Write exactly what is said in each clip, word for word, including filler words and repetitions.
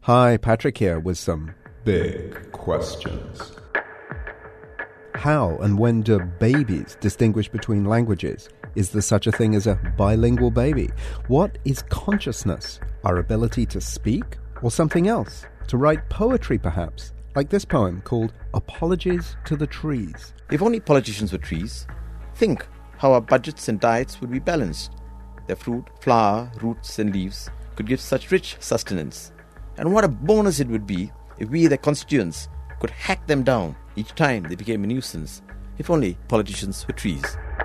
Hi, Patrick here with some big questions. How and when do babies distinguish between languages? Is there such a thing as a bilingual baby? What is consciousness? Our ability to speak? Or something else? To write poetry, perhaps? Like this poem called Apologies to the Trees. If only politicians were trees, think how our budgets and diets would be balanced. Their fruit, flower, roots and leaves could give such rich sustenance. And what a bonus it would be if we, their constituents, could hack them down each time they became a nuisance. If only politicians were trees.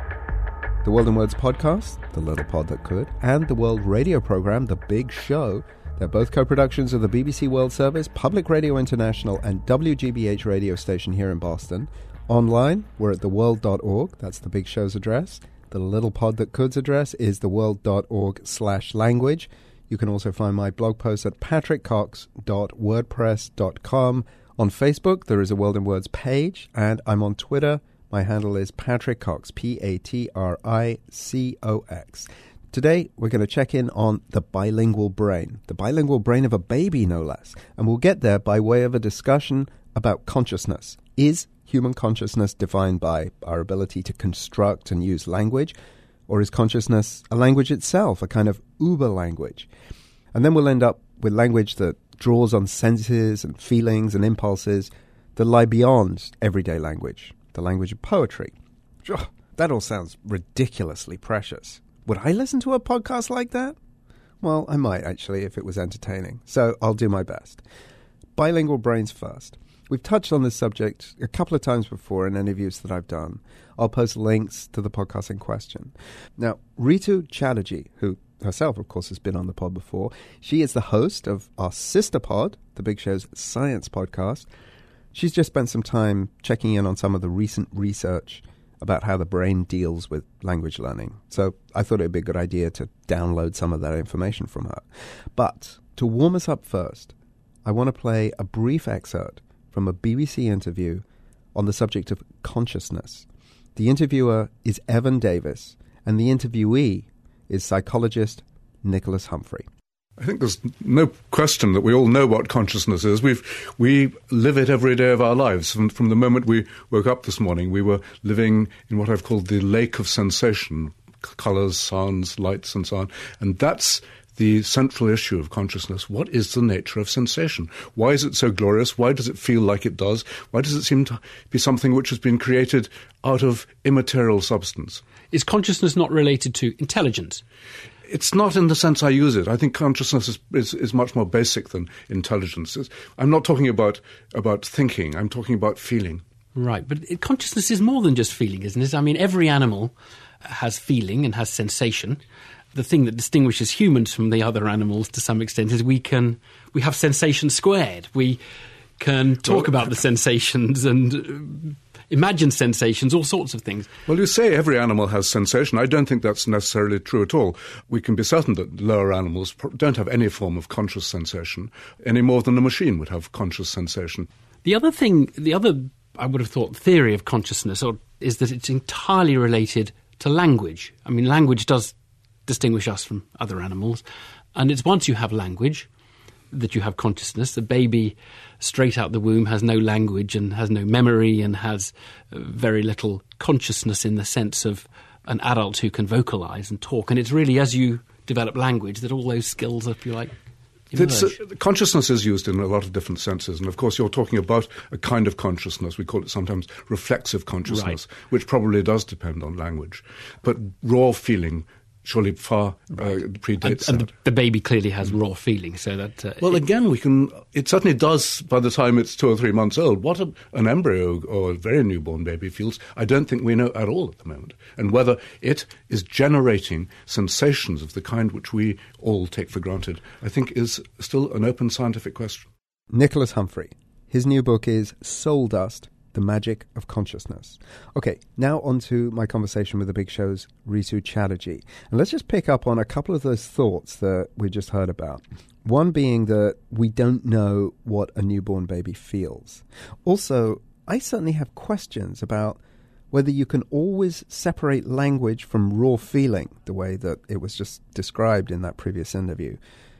The World in Words podcast, The Little Pod That Could, and the World Radio program, The Big Show. They're both co-productions of the B B C World Service, Public Radio International, and W G B H radio station here in Boston. Online, we're at the world dot org. That's the Big Show's address. The Little Pod That Could's address is the world dot org slash language. You can also find my blog post at patrick cox dot wordpress dot com. On Facebook, there is a World in Words page, and I'm on Twitter. My handle is Patrick Cox, P A T R I C O X. Today, we're going to check in on the bilingual brain, the bilingual brain of a baby, no less. And we'll get there by way of a discussion about consciousness. Is human consciousness defined by our ability to construct and use language? Or is consciousness a language itself, a kind of uber language? And then we'll end up with language that draws on senses and feelings and impulses that lie beyond everyday language, the language of poetry. Ugh, that all sounds ridiculously precious. Would I listen to a podcast like that? Well, I might, actually, if it was entertaining. So I'll do my best. Bilingual brains first. We've touched on this subject a couple of times before in interviews that I've done. I'll post links to the podcast in question. Now, Ritu Chatterjee, who herself, of course, has been on the pod before, she is the host of our sister pod, The Big Show's Science Podcast. She's just spent some time checking in on some of the recent research about how the brain deals with language learning. So I thought it would be a good idea to download some of that information from her. But to warm us up first, I want to play a brief excerpt from a B B C interview on the subject of consciousness. The interviewer is Evan Davis, and the interviewee is psychologist Nicholas Humphrey. I think there's no question that we all know what consciousness is. We've, we live it every day of our lives. From, from the moment we woke up this morning, we were living in what I've called the lake of sensation, c- colours, sounds, lights, and so on. And that's the central issue of consciousness. What is the nature of sensation? Why is it so glorious? Why does it feel like it does? Why does it seem to be something which has been created out of immaterial substance? Is consciousness not related to intelligence? It's not in the sense I use it. I think consciousness is, is, is much more basic than intelligence. It's, I'm not talking about, about thinking. I'm talking about feeling. Right, but it, consciousness is more than just feeling, isn't it? I mean, every animal has feeling and has sensation. The thing that distinguishes humans from the other animals to some extent is we can we have sensation squared. We can talk well, about the sensations and uh, imagine sensations, all sorts of things. Well, you say every animal has sensation. I don't think that's necessarily true at all. We can be certain that lower animals don't have any form of conscious sensation any more than a machine would have conscious sensation. The other thing, the other, I would have thought, theory of consciousness or, is that it's entirely related to language. I mean, language does distinguish us from other animals, and it's once you have language that you have consciousness. The baby straight out the womb has no language and has no memory and has uh, very little consciousness in the sense of an adult who can vocalize and talk. And it's really as you develop language that all those skills, if you like, emerge. Uh, consciousness is used in a lot of different senses. And of course, you're talking about a kind of consciousness. We call it sometimes reflexive consciousness, right, which probably does depend on language. But raw feeling surely far uh, predates and, and that. The, the baby clearly has raw feeling, so that... Uh, well, it, again, we can... It certainly does by the time it's two or three months old. What a, an embryo or a very newborn baby feels, I don't think we know at all at the moment. And whether it is generating sensations of the kind which we all take for granted, I think is still an open scientific question. Nicholas Humphrey. His new book is Soul Dust, The Magic of Consciousness. Okay, now on to my conversation with the Big Show's Ritu Chatterjee. And let's just pick up on a couple of those thoughts that we just heard about. One being that we don't know what a newborn baby feels. Also, I certainly have questions about whether you can always separate language from raw feeling, the way that it was just described in that previous interview.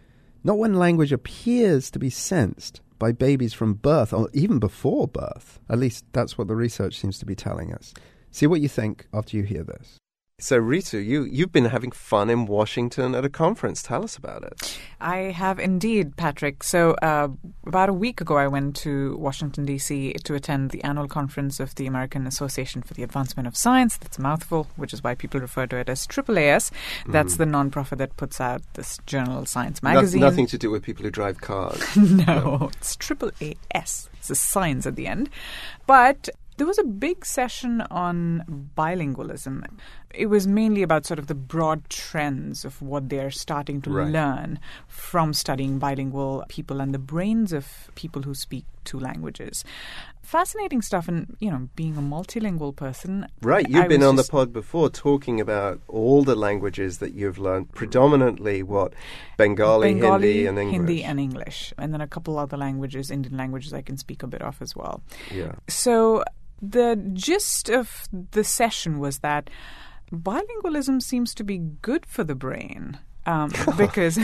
not when language appears to be sensed by babies from birth, or even before birth. At least that's what the research seems to be telling us. See what you think after you hear this. So, Ritu, you, you've been having fun in Washington at a conference. Tell us about it. I have indeed, Patrick. So uh, about a week ago, I went to Washington, D C to attend the annual conference of the American Association for the Advancement of Science. That's a mouthful, which is why people refer to it as triple A S. That's mm. the nonprofit that puts out this journal, Science Magazine. No, nothing to do with people who drive cars. no, no, it's triple A S. It's a science at the end. But there was a big session on bilingualism. It was mainly about sort of the broad trends of what they're starting to right. learn from studying bilingual people and the brains of people who speak two languages. Fascinating stuff, and, you know, being a multilingual person. Right, you've I been on just, the pod before talking about all the languages that you've learned, predominantly what? Bengali, Bengali Hindi and English. Hindi and English, and then a couple other languages, Indian languages I can speak a bit of as well. Yeah. So the gist of the session was that bilingualism seems to be good for the brain. Um, because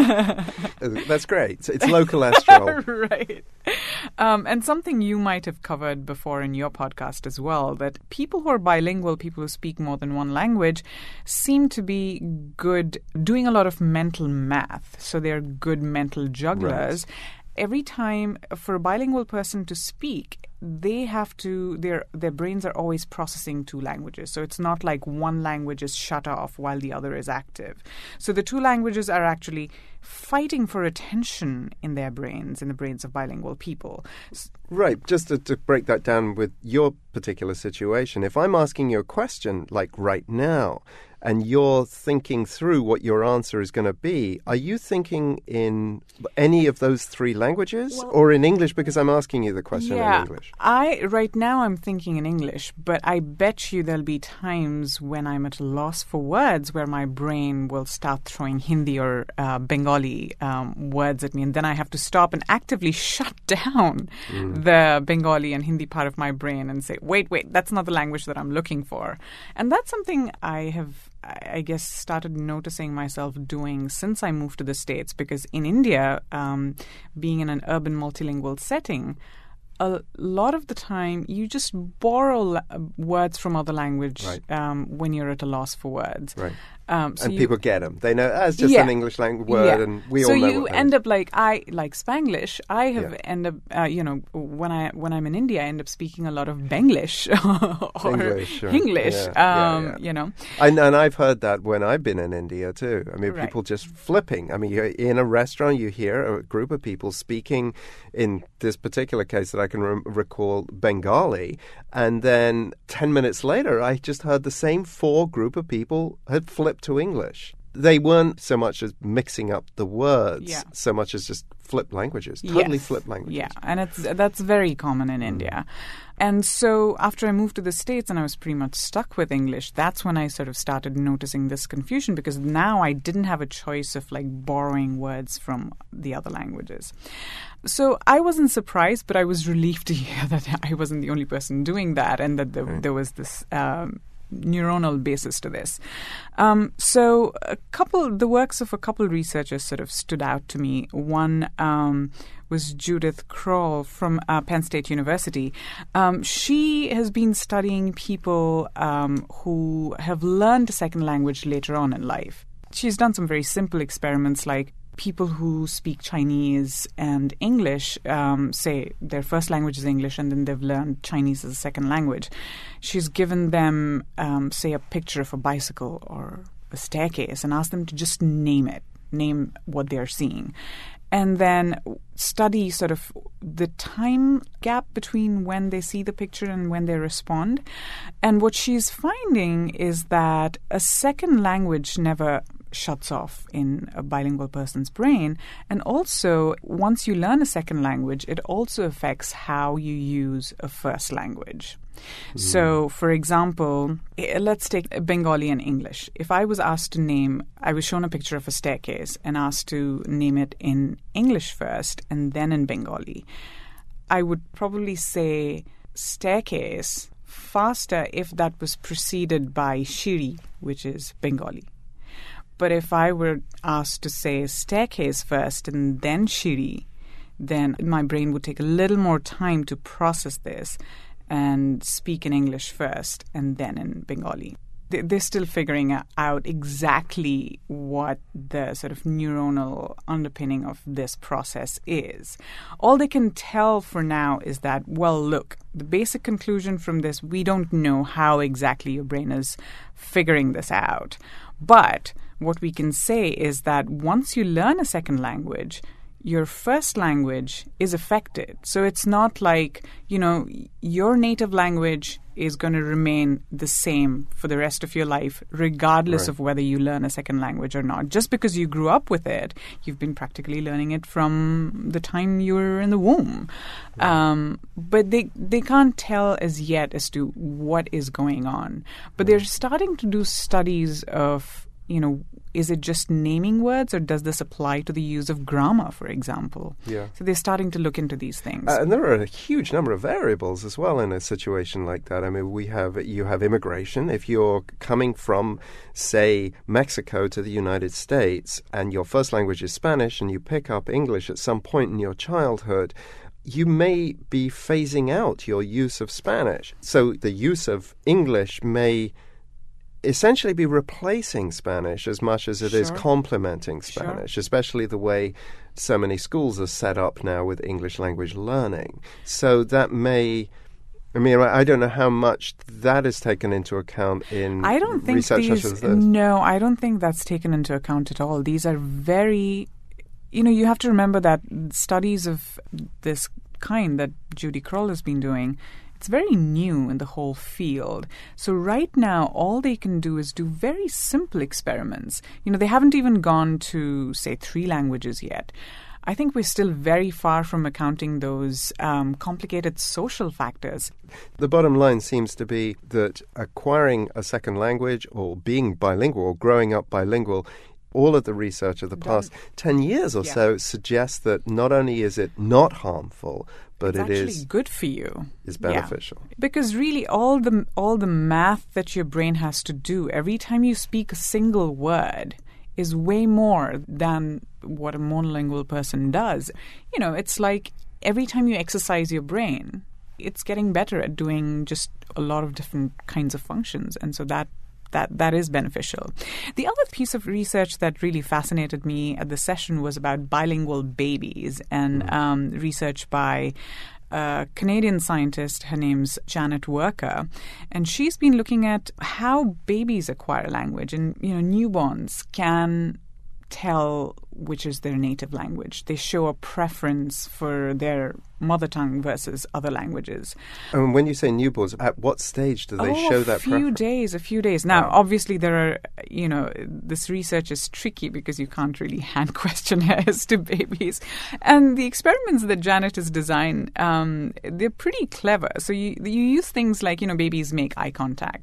that's great. It's local astral. Right. Um, and something you might have covered before in your podcast as well, that people who are bilingual, people who speak more than one language, seem to be good, doing a lot of mental math. So they're good mental jugglers. Right. Every time for a bilingual person to speak, they have to, their their brains are always processing two languages. So it's not like one language is shut off while the other is active. So the two languages are actually fighting for attention in their brains, in the brains of bilingual people. Right. Just to, to break that down with your particular situation, if I'm asking you a question like right now, and you're thinking through what your answer is going to be, are you thinking in any of those three languages well, or in English? Because I'm asking you the question yeah, in English. I right now I'm thinking in English, but I bet you there'll be times when I'm at a loss for words where my brain will start throwing Hindi or uh, Bengali um, words at me, and then I have to stop and actively shut down mm. the Bengali and Hindi part of my brain and say, wait, wait, that's not the language that I'm looking for. And that's something I have, I guess, started noticing myself doing since I moved to the States, because in India, um, being in an urban multilingual setting, a lot of the time you just borrow la- words from other language right. um, when you're at a loss for words. Right. Um, so and you, people get them. They know oh, it's just yeah, an English language word, yeah. and we so all know. So you what end means. up like I like Spanglish. I have yeah. end up uh, you know when I when I'm in India, I end up speaking a lot of Benglish or English, sure. English. Yeah, um, yeah, yeah. You know, and, and I've heard that when I've been in India too. I mean, right. people just flipping. I mean, you're in a restaurant, you hear a group of people speaking. In this particular case, that I can re- recall, Bengali, and then ten minutes later, I just heard the same four group of people had flipped to English. They weren't so much as mixing up the words, yeah. so much as just flipped languages, totally yes. flipped languages. Yeah, and it's that's very common in mm. India. And so after I moved to the States and I was pretty much stuck with English, that's when I sort of started noticing this confusion, because now I didn't have a choice of like borrowing words from the other languages. So I wasn't surprised, but I was relieved to hear that I wasn't the only person doing that, and that there, right. there was this um, neuronal basis to this. Um, so a couple, the works of a couple researchers sort of stood out to me. One um, was Judith Kroll from uh, Penn State University. Um, she has been studying people um, who have learned a second language later on in life. She's done some very simple experiments, like people who speak Chinese and English, um, say their first language is English and then they've learned Chinese as a second language. She's given them, um, say, a picture of a bicycle or a staircase and asked them to just name it, name what they're seeing. And then study sort of the time gap between when they see the picture and when they respond. And what she's finding is that a second language never shuts off in a bilingual person's brain. And also, once you learn a second language, it also affects how you use a first language. Mm. So, for example, let's take Bengali and English. If I was asked to name, I was shown a picture of a staircase and asked to name it in English first and then in Bengali, I would probably say staircase faster if that was preceded by Shiri, which is Bengali. But if I were asked to say staircase first and then shiri, then my brain would take a little more time to process this and speak in English first and then in Bengali. They're still figuring out exactly what the sort of neuronal underpinning of this process is. All they can tell for now is that, well, look, the basic conclusion from this, we don't know how exactly your brain is figuring this out. But what we can say is that once you learn a second language, your first language is affected. So it's not like, you know, your native language is going to remain the same for the rest of your life, regardless Right. of whether you learn a second language or not. Just because you grew up with it, you've been practically learning it from the time you were in the womb. Right. Um, but they, they can't tell as yet as to what is going on. But they're starting to do studies of, you know, is it just naming words, or does this apply to the use of grammar, for example? Yeah. So they're starting to look into these things. Uh, and there are a huge number of variables as well in a situation like that. I mean, we have you have immigration. If you're coming from, say, Mexico to the United States, and your first language is Spanish, and you pick up English at some point in your childhood, you may be phasing out your use of Spanish. So the use of English may essentially be replacing Spanish as much as it Sure. is complementing Sure. Spanish, especially the way so many schools are set up now with English language learning. So that may... I mean, I don't know how much that is taken into account in I don't think research these, such as this. No, I don't think that's taken into account at all. These are very... You know, you have to remember that studies of this kind that Judy Kroll has been doing, it's very new in the whole field. So right now, all they can do is do very simple experiments. You know, they haven't even gone to, say, three languages yet. I think we're still very far from accounting those um, complicated social factors. The bottom line seems to be that acquiring a second language or being bilingual or growing up bilingual, all of the research of the past ten years or Yeah. so suggests that not only is it not harmful, but It's it actually is good for you. is Yeah. beneficial. Because really all the all the math that your brain has to do every time you speak a single word is way more than what a monolingual person does. You know, it's like every time you exercise your brain, it's getting better at doing just a lot of different kinds of functions. And so that That, that is beneficial. The other piece of research that really fascinated me at the session was about bilingual babies and mm. um, research by a Canadian scientist. Her name's Janet Worker. And she's been looking at how babies acquire language. And, you know, newborns can tell which is their native language. They show a preference for their mother tongue versus other languages. And when you say newborns, at what stage do they oh, show that a few preference? days, a few days. Now, obviously, there are, you know, this research is tricky because you can't really hand questionnaires to babies. And the experiments that Janet has designed, um, they're pretty clever. So you, you use things like, you know, babies make eye contact.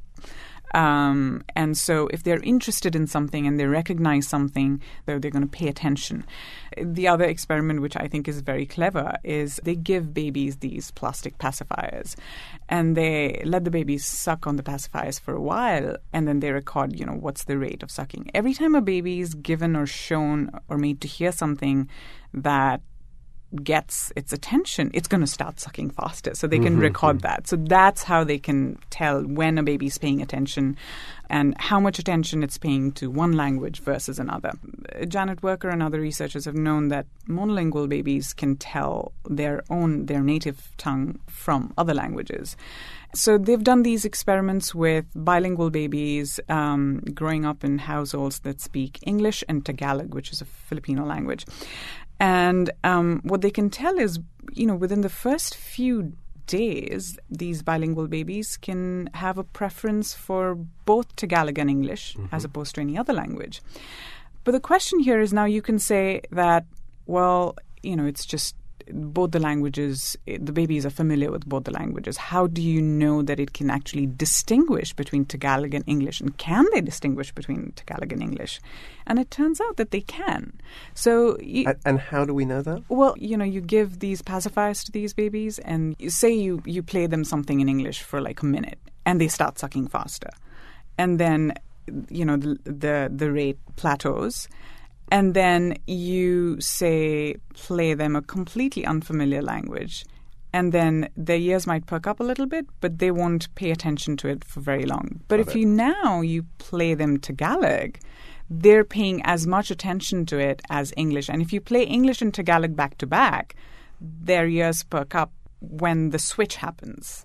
Um, and so if they're interested in something and they recognize something, they're, they're going to pay attention. The other experiment, which I think is very clever, is they give babies these plastic pacifiers and they let the babies suck on the pacifiers for a while, and then they record, you know, what's the rate of sucking. Every time a baby is given or shown or made to hear something that gets its attention, it's going to start sucking faster. So they can mm-hmm. record that. So that's how they can tell when a baby's paying attention and how much attention it's paying to one language versus another. Janet Worker and other researchers have known that monolingual babies can tell their own, their native tongue from other languages. So they've done these experiments with bilingual babies um, growing up in households that speak English and Tagalog, which is a Filipino language. And um, what they can tell is, you know, within the first few days, these bilingual babies can have a preference for both Tagalog and English mm-hmm. as opposed to any other language. But the question here is now you can say that, well, you know, it's just both the languages, the babies are familiar with both the languages. How do you know that it can actually distinguish between Tagalog and English? And can they distinguish between Tagalog and English? And it turns out that they can. So, you, and, and how do we know that? Well, you know, you give these pacifiers to these babies and you say you, you play them something in English for like a minute and they start sucking faster. And then you know, the, the, the rate plateaus. And then you say, play them a completely unfamiliar language. And then their ears might perk up a little bit, but they won't pay attention to it for very long. But Love if it. you now you play them Tagalog, they're paying as much attention to it as English. And if you play English and Tagalog back to back, their ears perk up when the switch happens.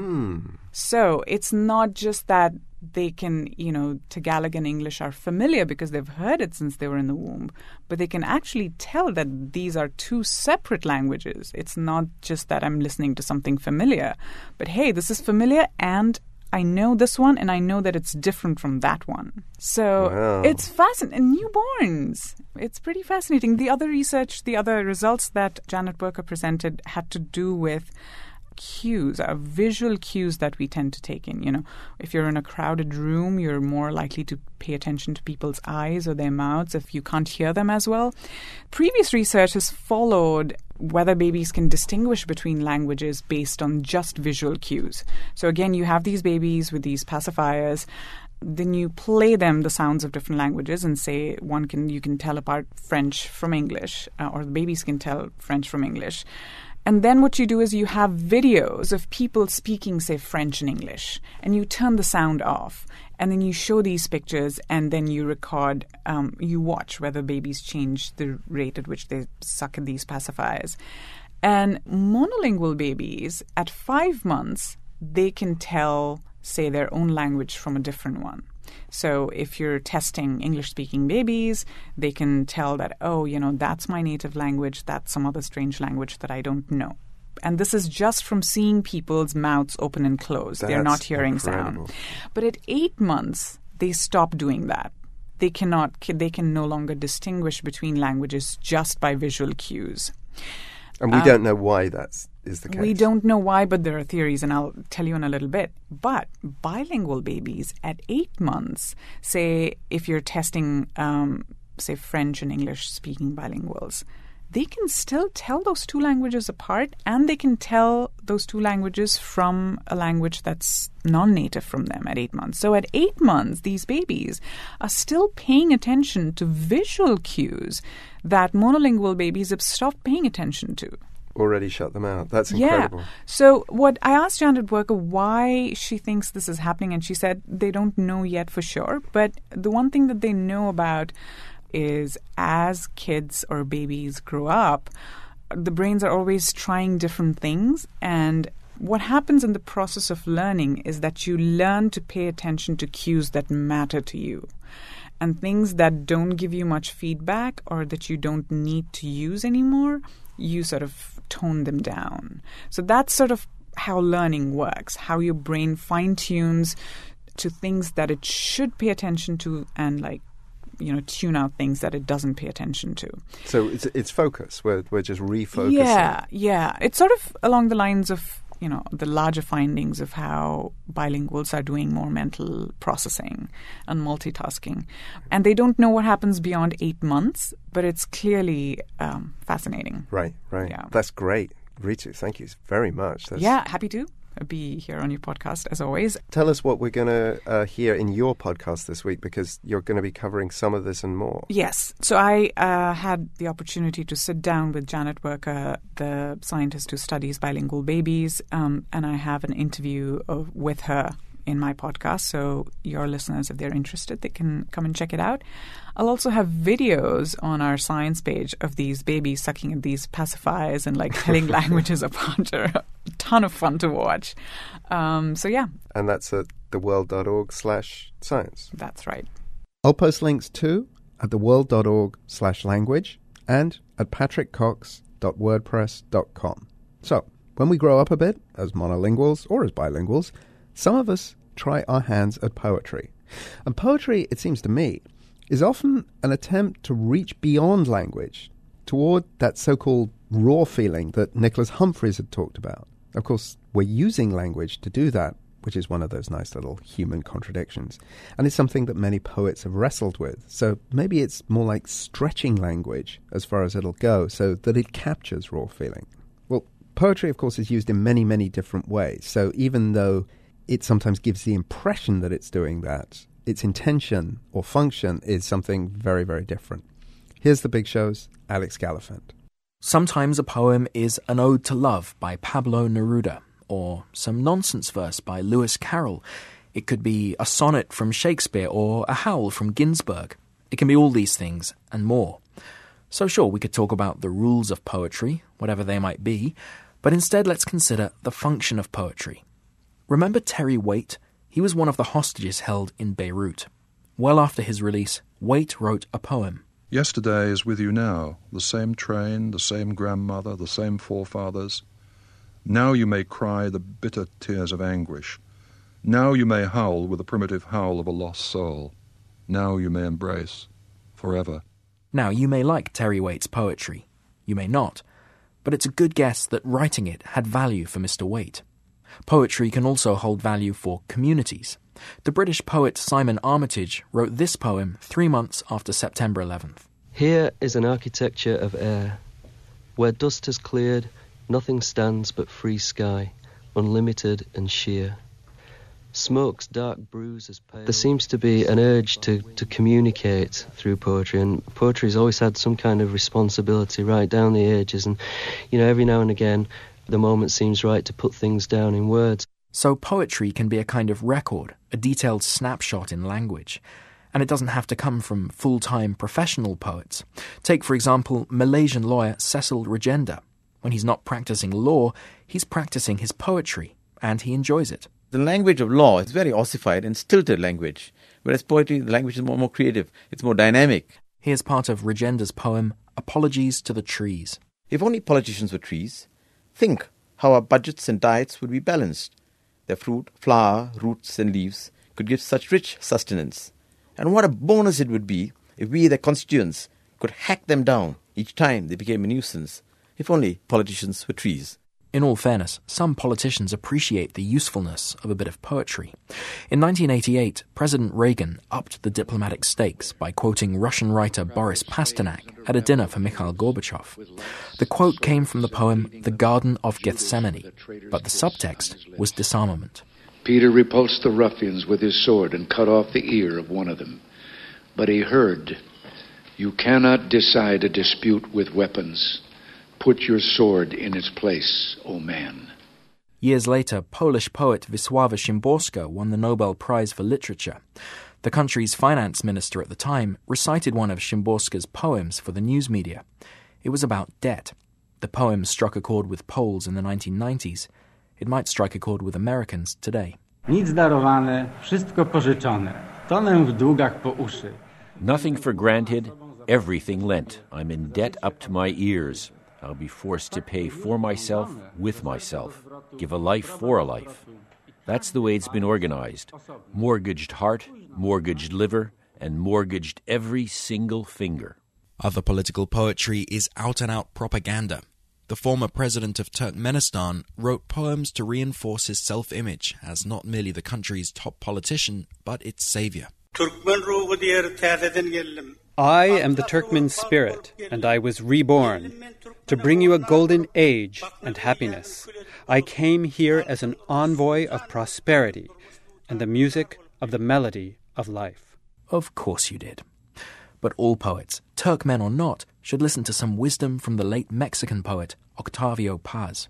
Mm. So it's not just that they can, you know, Tagalog and English are familiar because they've heard it since they were in the womb, but they can actually tell that these are two separate languages. It's not just that I'm listening to something familiar, but hey, this is familiar and I know this one and I know that it's different from that one. So wow. It's fascinating. Newborns, it's pretty fascinating. The other research, the other results that Janet Werker presented had to do with cues, are visual cues that we tend to take in. You know, if you're in a crowded room, you're more likely to pay attention to people's eyes or their mouths if you can't hear them as well. Previous research has followed whether babies can distinguish between languages based on just visual cues. So again, you have these babies with these pacifiers. Then you play them the sounds of different languages and say one can you can tell apart French from English, uh, or the babies can tell French from English. And then what you do is you have videos of people speaking, say, French and English, and you turn the sound off. And then you show these pictures, and then you record, um, you watch whether babies change the rate at which they suck at these pacifiers. And monolingual babies, at five months, they can tell, say, their own language from a different one. So if you're testing English-speaking babies, they can tell that, oh, you know, that's my native language, that's some other strange language that I don't know. And this is just from seeing people's mouths open and close. That's They're not hearing incredible. sound. But at eight months, they stop doing that. They cannot. They can no longer distinguish between languages just by visual cues. And we Um, don't know why that is the case. We don't know why, but there are theories, and I'll tell you in a little bit. But bilingual babies at eight months, say if you're testing, um, say, French and English-speaking bilinguals, they can still tell those two languages apart, and they can tell those two languages from a language that's non-native from them at eight months. So at eight months, these babies are still paying attention to visual cues that monolingual babies have stopped paying attention to. Already shut them out. That's incredible. Yeah. So what I asked Janet Werker why she thinks this is happening, and she said they don't know yet for sure. But the one thing that they know about is as kids or babies grow up, the brains are always trying different things. And what happens in the process of learning is that you learn to pay attention to cues that matter to you. And things that don't give you much feedback or that you don't need to use anymore, you sort of tone them down. So that's sort of how learning works, how your brain fine-tunes to things that it should pay attention to and, like, you know, tune out things that it doesn't pay attention to. So it's it's focus. We're, we're just refocusing. Yeah, yeah. It's sort of along the lines of, you know, the larger findings of how bilinguals are doing more mental processing and multitasking. And they don't know what happens beyond eight months, but it's clearly um, fascinating. Right, right. Yeah. That's great. Ritu, thank you very much. That's... Yeah, happy to be here on your podcast, as always. Tell us what we're going to uh, hear in your podcast this week, because you're going to be covering some of this and more. Yes. So I uh, had the opportunity to sit down with Janet Werker, the scientist who studies bilingual babies, um, and I have an interview of, with her in my podcast. So your listeners, if they're interested, they can come and check it out. I'll also have videos on our science page of these babies sucking at these pacifiers and like telling languages apart. They're a ton of fun to watch. Um, so yeah. And that's at theworld.org slash science. That's right. I'll post links too at theworld.org slash language and at patrickcox dot wordpress dot com. So when we grow up a bit as monolinguals or as bilinguals, some of us try our hands at poetry. And poetry, it seems to me, is often an attempt to reach beyond language toward that so-called raw feeling that Nicholas Humphreys had talked about. Of course, we're using language to do that, which is one of those nice little human contradictions. And it's something that many poets have wrestled with. So maybe it's more like stretching language as far as it'll go so that it captures raw feeling. Well, poetry, of course, is used in many, many different ways. So even though it sometimes gives the impression that it's doing that, its intention or function is something very, very different. Here's The Big Show's Alex Gallafent. Sometimes a poem is an ode to love by Pablo Neruda, or some nonsense verse by Lewis Carroll. It could be a sonnet from Shakespeare or a howl from Ginsberg. It can be all these things and more. So sure, we could talk about the rules of poetry, whatever they might be, but instead let's consider the function of poetry. Remember Terry Waite? He was one of the hostages held in Beirut. Well after his release, Waite wrote a poem. Yesterday is with you now, the same train, the same grandmother, the same forefathers. Now you may cry the bitter tears of anguish. Now you may howl with the primitive howl of a lost soul. Now you may embrace forever. Now you may like Terry Waite's poetry. You may not. But it's a good guess that writing it had value for Mister Waite. Poetry can also hold value for communities. The British poet Simon Armitage wrote this poem three months after September eleventh. Here is an architecture of air. Where dust has cleared, nothing stands but free sky, unlimited and sheer. Smoke's dark bruise is pale. There seems to be an urge to, to communicate through poetry, and poetry's always had some kind of responsibility right down the ages, and, you know, every now and again the moment seems right to put things down in words. So poetry can be a kind of record, a detailed snapshot in language. And it doesn't have to come from full-time professional poets. Take, for example, Malaysian lawyer Cecil Rajenda. When he's not practicing law, he's practicing his poetry, and he enjoys it. The language of law is very ossified and stilted language, whereas poetry, the language is more, more creative, it's more dynamic. Here's part of Rajenda's poem, Apologies to the Trees. If only politicians were trees, think how our budgets and diets would be balanced. Their fruit, flower, roots and leaves could give such rich sustenance. And what a bonus it would be if we, their constituents, could hack them down each time they became a nuisance. If only politicians were trees. In all fairness, some politicians appreciate the usefulness of a bit of poetry. In nineteen eighty-eight, President Reagan upped the diplomatic stakes by quoting Russian writer Boris Pasternak at a dinner for Mikhail Gorbachev. The quote came from the poem The Garden of Gethsemane, but the subtext was disarmament. Peter repulsed the ruffians with his sword and cut off the ear of one of them. But he heard, "You cannot decide a dispute with weapons. Put your sword in its place, O man." Years later, Polish poet Wisława Szymborska won the Nobel Prize for Literature. The country's finance minister at the time recited one of Szymborska's poems for the news media. It was about debt. The poem struck a chord with Poles in the nineteen nineties. It might strike a chord with Americans today. Nic darowane, wszystko pożyczone. Tonę w długach po uszy. Nothing for granted, everything lent. I'm in debt up to my ears. I'll be forced to pay for myself, with myself, give a life for a life. That's the way it's been organized. Mortgaged heart, mortgaged liver, and mortgaged every single finger. Other political poetry is out-and-out propaganda. The former president of Turkmenistan wrote poems to reinforce his self-image as not merely the country's top politician, but its savior. I am the Turkmen spirit, and I was reborn to bring you a golden age and happiness. I came here as an envoy of prosperity and the music of the melody of life. Of course you did. But all poets, Turkmen or not, should listen to some wisdom from the late Mexican poet Octavio Paz.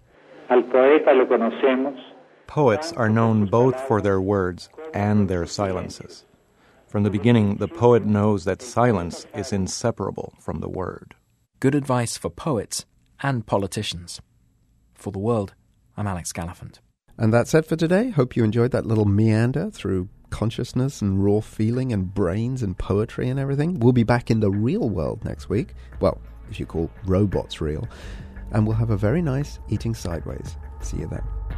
Poets are known both for their words and their silences. From the beginning, the poet knows that silence is inseparable from the word. Good advice for poets and politicians. For The World, I'm Alex Gallafent. And that's it for today. Hope you enjoyed that little meander through consciousness and raw feeling and brains and poetry and everything. We'll be back in the real world next week. Well, if you call robots real. And we'll have a very nice Eating Sideways. See you then.